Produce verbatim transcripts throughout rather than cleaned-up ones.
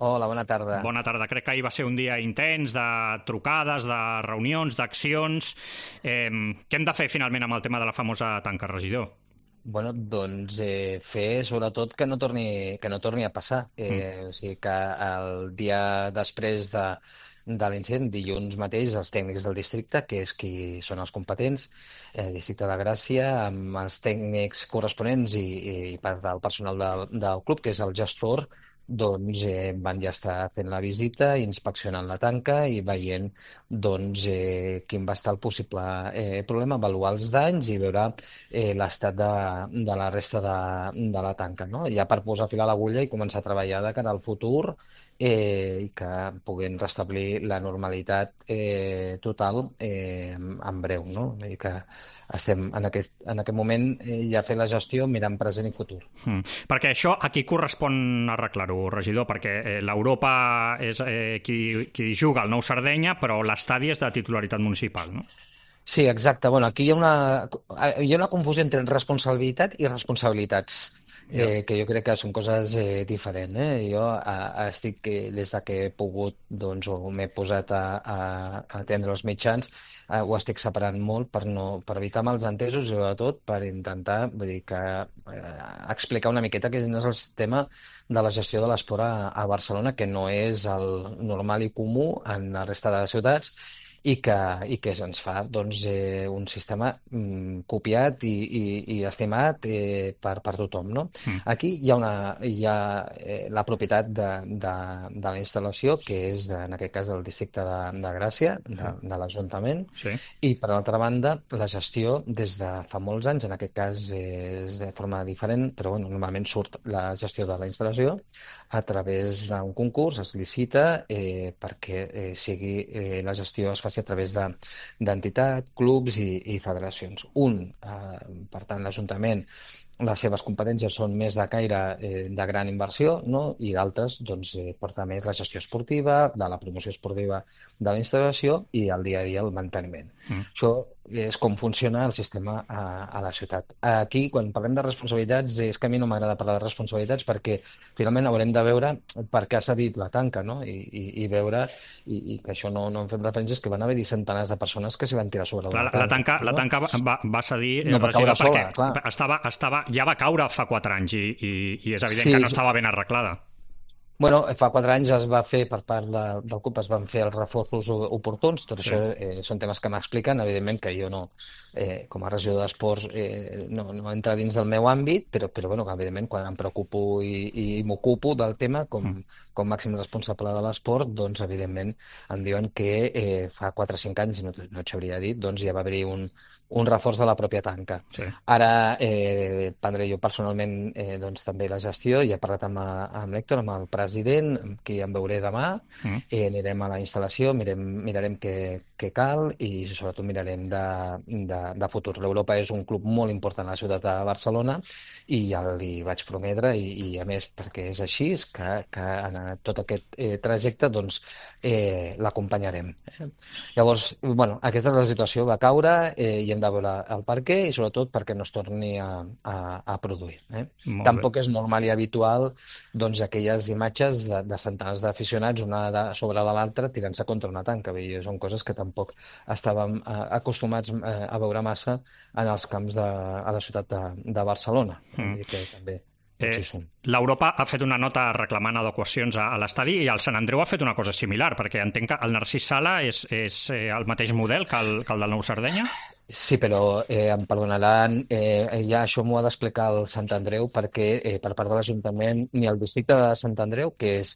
Hola, bona tarda. Bona tarda. Crec que ahir va ser un dia intens de trucades, de reunions, d'accions. Eh, què hem de fer finalment amb el tema de la famosa tanca, regidor? Bueno, doncs eh, fer sobretot que no torni, que no torni a passar. Mm. Eh, o sigui que el dia després de, de l'incident, dilluns mateix, els tècnics del districte, que és qui són els competents, eh, districte de Gràcia, amb els tècnics corresponents i, i part del personal del, del club, que és el gestor, doncs eh, van ja estar fent la visita, inspeccionant la tanca i veient doncs, eh, quin va estar el possible eh, problema, avaluar els danys i veure eh, l'estat de, de la resta de, de la tanca, no? Ja per posar fil a l'agulla i començar a treballar de cara al futur eh, i que puguin restablir la normalitat eh, total eh, en breu, no? I que estem en aquest, en aquest moment eh, ja fer la gestió mirant present i futur. Mm. Perquè això a qui correspon arreglar-ho, regidor? Perquè eh, l'Europa és eh, qui, qui juga al Nou Sardenya, però l'estadi és de titularitat municipal, no? Sí, exacte. Bueno, aquí hi ha una, hi ha una confusió entre responsabilitat i responsabilitats, Ja. eh, que jo crec que són coses eh, diferents. Eh? Jo eh, estic, eh, des de que he pogut, doncs, o m'he posat a, a, a atendre els mitjans, eh, ho estic separant molt per, no, per evitar malentesos i sobretot per intentar, vull dir, que, eh, explicar una miqueta quin és el sistema de la gestió de l'esport a, a Barcelona, que no és el normal i comú en la resta de les ciutats, i que, i que ens fa doncs, eh, un sistema mm, copiat i, i, i estimat eh, per, per tothom. No? Mm. Aquí hi ha, una, hi ha eh, la propietat de, de, de la instal·lació, que és, de, en aquest cas, del districte de, de Gràcia, de, de l'Ajuntament, Sí. i, per altra banda, la gestió des de fa molts anys, en aquest cas eh, és de forma diferent, però bueno, normalment surt la gestió de la instal·lació a través d'un concurs, es licita eh, perquè eh, sigui eh, la gestió es faci a través de d'entitats, clubs i, i federacions. Un, eh, per tant, l'Ajuntament, les seves competències són més de caire eh, de gran inversió, no? I d'altres doncs, eh, porta més la gestió esportiva, de la promoció esportiva de la instal·lació i el dia a dia el manteniment. Mm. Això és com funciona el sistema a, a la ciutat. Aquí, quan parlem de responsabilitats, és que a mi no m'agrada parlar de responsabilitats perquè finalment haurem de veure per què ha cedit la tanca, no? I, i, i veure, i, i que això no, no en fem referències, que van haver-hi centenars de persones que s'hi van tirar sobre Clar, la la, la tanca. tanca, la No, tanca va, va, va cedir, eh, no va caure regidor, sola, perquè clar. estava, estava, ja va caure fa quatre anys i, i, i és evident Sí, que no estava ben arreglada. bueno, fa quatre anys es va fer per part de, del CUP, es van fer els reforços o- oportuns, tot Sí. això eh, són temes que m'expliquen, evidentment que jo no, eh, com a regidor d'Esports, eh, no, no entra dins del meu àmbit, però, però bueno, que evidentment quan em preocupo i, i m'ocupo del tema com, Mm. com màxim responsable de l'esport, doncs evidentment em diuen que eh, fa quatre o cinc anys, no, no t'ho hauria dit, doncs ja va haver-hi un, un reforç de la pròpia tanca. Sí. Ara eh, prendré jo personalment eh, doncs, també la gestió, ja he parlat amb, amb l'Héctor, amb el president, amb qui em veuré demà, Mm. eh, anirem a la instal·lació, mirem, mirarem què, què cal i sobretot mirarem de, de, de futur. L'Europa és un club molt important a la ciutat de Barcelona i ja li vaig prometre, i, i a més perquè és així, és que, que en tot aquest eh, trajecte doncs, eh, l'acompanyarem. Eh? Llavors, bueno, aquesta és la situació, va caure eh, i hem de veure el per què i sobretot perquè no es torni a, a, a produir. Eh? Molt Tampoc bé. és normal i habitual doncs, aquelles imatges de, de centenars d'aficionats una de, sobre de l'altra tirant-se contra una tanca. Vull dir, són coses que tampoc estàvem eh, acostumats eh, a veure massa en els camps de, a la ciutat de, de Barcelona. Mm. Vull dir que també Eh, tots hi som. L'Europa ha fet una nota reclamant adequacions a, a l'estadi i el Sant Andreu ha fet una cosa similar, perquè entenc que el Narcís Sala és, és eh, el mateix model que el, que el del Nou Sardenya? Sí, però eh, em perdonaran, eh, ja això m'ho ha d'explicar el Sant Andreu perquè eh, per part de l'Ajuntament ni el districte de Sant Andreu, que és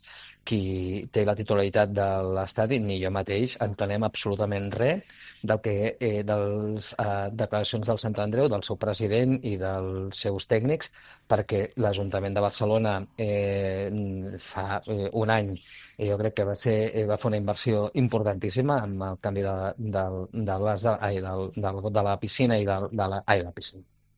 qui té la titularitat de l'estadi, ni jo mateix entenem absolutament res del que, eh, dels eh, declaracions del Sant Andreu, del seu president i dels seus tècnics, perquè l'Ajuntament de Barcelona eh, fa eh, un any eh, jo crec que va, ser, eh, va fer una inversió importantíssima amb el canvi de, de, de, de, de, ai, del, del, de la piscina i de, de la, ai, la piscina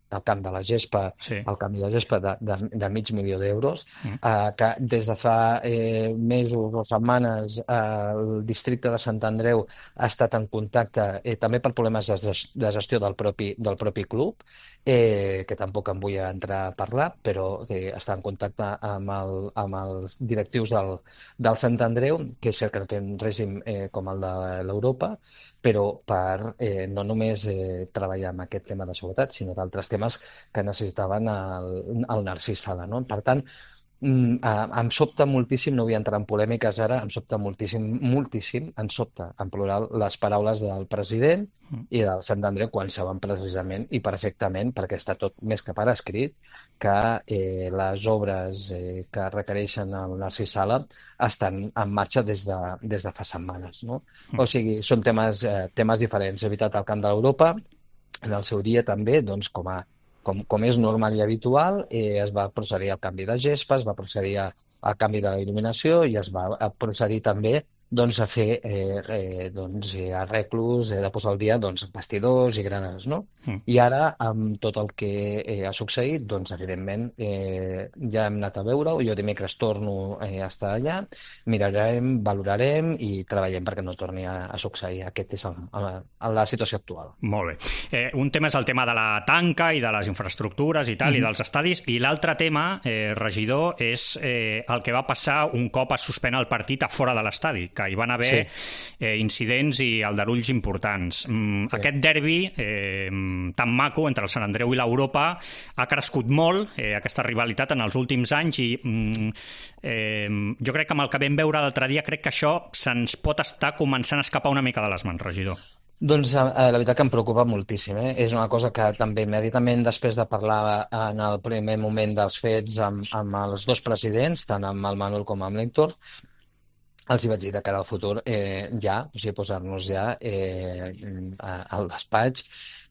el camp de la gespa, Sí. el canvi de gespa de, de, de mig milió d'euros, Mm. eh, que des de fa eh, mesos o setmanes eh, el districte de Sant Andreu ha estat en contacte eh, també per problemes de, ges- de gestió del propi, del propi club, eh, que tampoc em vull entrar a parlar, però que està en contacte amb, el, amb els directius del, del Sant Andreu, que és cert que no té un règim eh, com el de l'Europa, però per eh, no només eh, treballar amb aquest tema de seguretat, sinó d'altres temes que necessitaven el, el Narcís Sala, no? Per tant, mm, eh, em sobta moltíssim, no vull entrar en polèmiques ara, em sobta moltíssim, moltíssim, em sobta, en plural, les paraules del president i del Sant Andreu quan saben precisament i perfectament, perquè està tot més que per escrit, que eh, les obres eh, que requereixen el Narcís Sala estan en marxa des de, des de fa setmanes, no? O sigui, són temes, eh, temes diferents. He evitat el camp de l'Europa, en el seu dia també, doncs, com, a, com, com és normal i habitual, eh, es va procedir al canvi de gespa, es va procedir a- al canvi de la il·luminació i es va a procedir també doncs, a fer eh, eh, doncs, eh, arreglos, eh, de posar al dia doncs, vestidors i grades, no? Mm. I ara, amb tot el que eh, ha succeït, doncs, evidentment, eh, ja hem anat a veure-ho, jo dimecres torno eh, a estar allà, mirarem, valorarem i treballem perquè no torni a, a succeir. Aquest és el, el, la situació actual. Molt bé. Eh, un tema és el tema de la tanca i de les infraestructures i tal, mm-hmm. i dels estadis, i l'altre tema, eh, regidor, és eh, el que va passar un cop es suspèn el partit a fora de l'estadi, que hi van haver sí. eh, incidents i aldarulls importants. Mm, sí. Aquest derbi eh, tan maco entre el Sant Andreu i l'Europa ha crescut molt, eh, aquesta rivalitat en els últims anys, i mm, eh, jo crec que amb el que vam veure l'altre dia crec que això se'ns pot estar començant a escapar una mica de les mans, regidor. Doncs eh, la veritat que em preocupa moltíssim. Eh? És una cosa que també immediatament després de parlar en el primer moment dels fets amb, amb els dos presidents, tant amb el Manuel com amb l'Héctor, els hi vaig dir de cara al futur eh, ja, o sigui, posar-nos ja eh, al despatx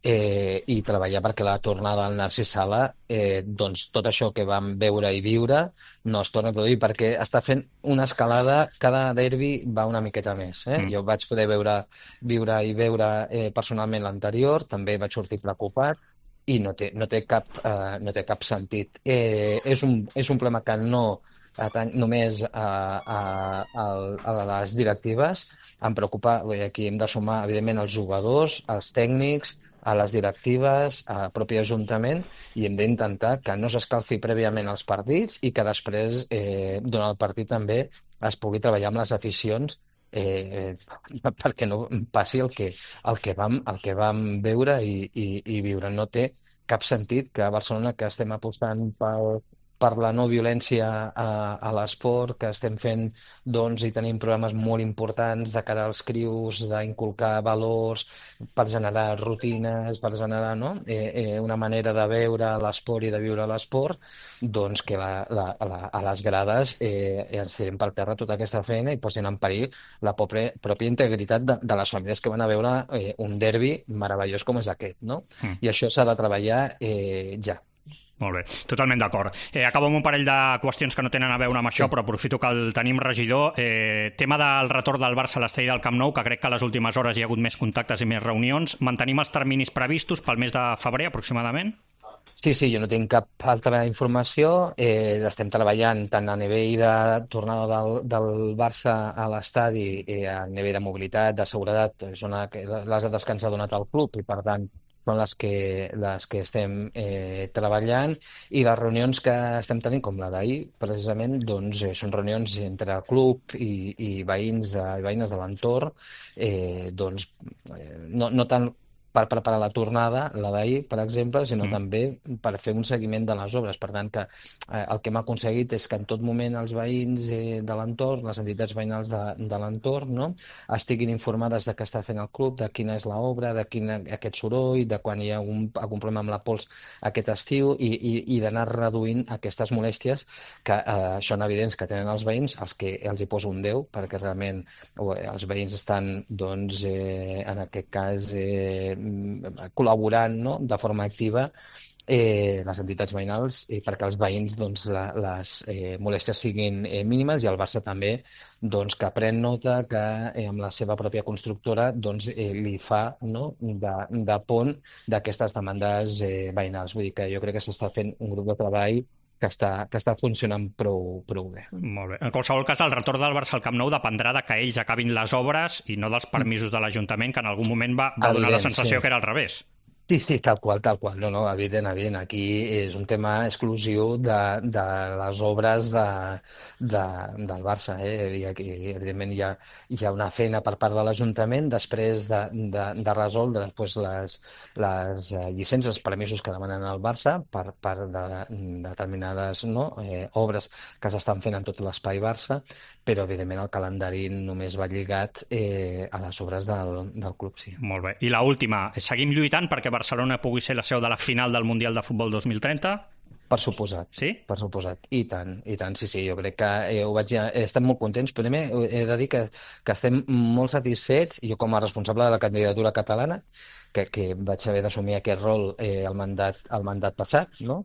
eh, i treballar perquè la tornada del Narcís Sala, eh, doncs tot això que vam veure i viure no es torna a produir, perquè està fent una escalada, cada derbi va una miqueta més. Eh? Mm. Jo vaig poder veure, viure i veure eh, personalment l'anterior, també vaig sortir preocupat, i no té, no té, cap, eh, no té cap sentit. Eh, és, un, és un problema que no atany només a, a, a, a les directives. Em preocupa, aquí hem de sumar, evidentment, els jugadors, els tècnics, a les directives, al propi Ajuntament, i hem d'intentar que no s'escalfi prèviament els partits i que després, eh, durant el partit també, es pugui treballar amb les aficions eh, perquè no passi el que, el que, vam, el que vam veure i, i, i viure. No té cap sentit que a Barcelona, que estem apostant per, per la no violència a, a l'esport, que estem fent doncs, i tenim programes molt importants de cara als crius, d'inculcar valors per generar rutines, per generar no? eh, eh, una manera de veure l'esport i de viure l'esport, doncs que la, la, la, a les grades eh, ens tirem per terra tota aquesta feina i posin en perill la pròpia, pròpia integritat de, de les famílies que van a veure eh, un derbi meravellós com és aquest, no? Mm. I això s'ha de treballar eh, ja. Molt bé, totalment d'acord. Eh, acabo amb un parell de qüestions que no tenen a veure amb això, sí. Però aprofito que el tenim, regidor. Eh, tema del retorn del Barça a l'estadi del Camp Nou, que crec que a les últimes hores hi ha hagut més contactes i més reunions. Mantenim els terminis previstos pel mes de febrer, aproximadament? Sí, sí, jo no tinc cap altra informació. Eh, estem treballant tant a nivell de tornada del, del Barça a l'estadi, eh, a nivell de mobilitat, de seguretat, és una, les dades que ens ha donat el club i, per tant, són les que, les que estem eh, treballant, i les reunions que estem tenint, com la d'ahir, precisament, doncs, eh, són reunions entre el club i, i veïns de, i veïnes de l'entorn, eh, doncs, eh, no, no tant per preparar la tornada, la d'ahir, per exemple, sinó mm. també per fer un seguiment de les obres. Per tant, que eh, el que hem aconseguit és que en tot moment els veïns eh, de l'entorn, les entitats veïnals de, de l'entorn, no?, estiguin informades de què està fent el club, de quina és l'obra, de quin aquest soroll, de quan hi ha algun, algun problema amb la pols aquest estiu, i, i, i d'anar reduint aquestes molèsties que eh, són evidents que tenen els veïns, els que els hi poso un deu, perquè realment oh, els veïns estan, doncs, eh, en aquest cas, eh, col·laborant, no?, de forma activa, eh, les entitats veïnals i perquè els veïns doncs, la, les eh, molèsties siguin eh, mínimes i el Barça també doncs, que pren nota que eh, amb la seva pròpia constructora doncs, eh, li fa no, de, de pont d'aquestes demandes eh, veïnals. Vull dir que jo crec que s'està fent un grup de treball que està, que està funcionant prou, prou bé. Molt bé. En qualsevol cas, el retorn del Barça al Camp Nou dependrà de que ells acabin les obres i no dels permisos de l'Ajuntament, que en algun moment va, va donar la sensació sí. que era al revés. Sí, sí, tal qual, tal qual. No, no, evident, evident. Aquí és un tema exclusiu de, de les obres de, de, del Barça. Eh? I aquí, evidentment, hi ha, hi ha una feina per part de l'Ajuntament després de, de, de resoldre pues, les, les llicències, els permisos que demanen al Barça per part de, de determinades no? eh, obres que s'estan fent en tot l'espai Barça, però, evidentment, el calendari només va lligat eh, a les obres del, del club, sí. Molt bé. I l'última, seguim lluitant perquè Barcelona pugui ser la seu de la final del Mundial de Futbol dos mil trenta? Per suposat. Sí? Per suposat. I tant, i tant, sí, sí. Jo crec que eh, ho vaig, eh, estem molt contents. Primer, he de dir que, que estem molt satisfets, jo com a responsable de la candidatura catalana, que, que vaig haver d'assumir aquest rol eh, el, mandat, el mandat passat, no?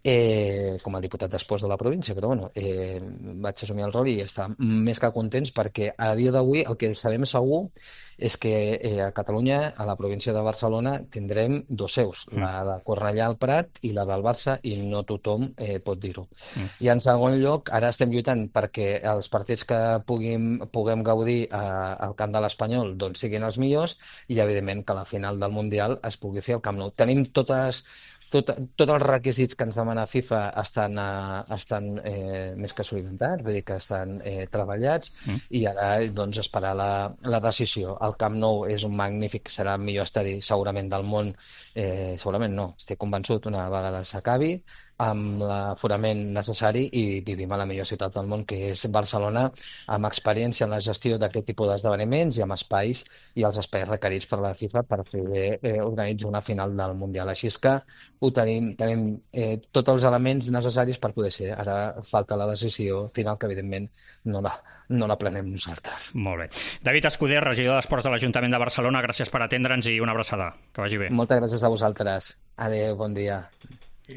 Eh, com a diputat després de la província, però bueno, eh, vaig assumir el rol i estar més que contents perquè a dia d'avui el que sabem segur és que eh, a Catalunya, a la província de Barcelona, tindrem dos seus, mm. la de Cornellà al Prat i la del Barça, i no tothom eh, pot dir-ho. Mm. I en segon lloc, ara estem lluitant perquè els partits que puguem, puguem gaudir a, al camp de l'Espanyol doncs siguin els millors i, evidentment, que la final del Mundial es pugui fer al Camp Nou. Tenim totes Tot, tots els requisits que ens demana FIFA estan, a, estan eh, més que solimentats, vull dir que estan eh, treballats mm. i ara doncs, esperar la, la decisió. El Camp Nou és un magnífic, serà el millor estadi segurament del món, eh, segurament no, estic convençut una vegada s'acabi, amb l'aforament necessari i vivim a la millor ciutat del món, que és Barcelona, amb experiència en la gestió d'aquest tipus d'esdeveniments i amb espais i els espais requerits per la FIFA per fer eh, organitzar una final del Mundial. Així és que ho tenim, tenim eh, tots els elements necessaris per poder ser. Ara falta la decisió final, que evidentment no la, no la prenem nosaltres. Molt bé. David Escuder, regidor d'Esports de l'Ajuntament de Barcelona, gràcies per atendre'ns i una abraçada. Que vagi bé. Moltes gràcies a vosaltres. Adéu, bon dia.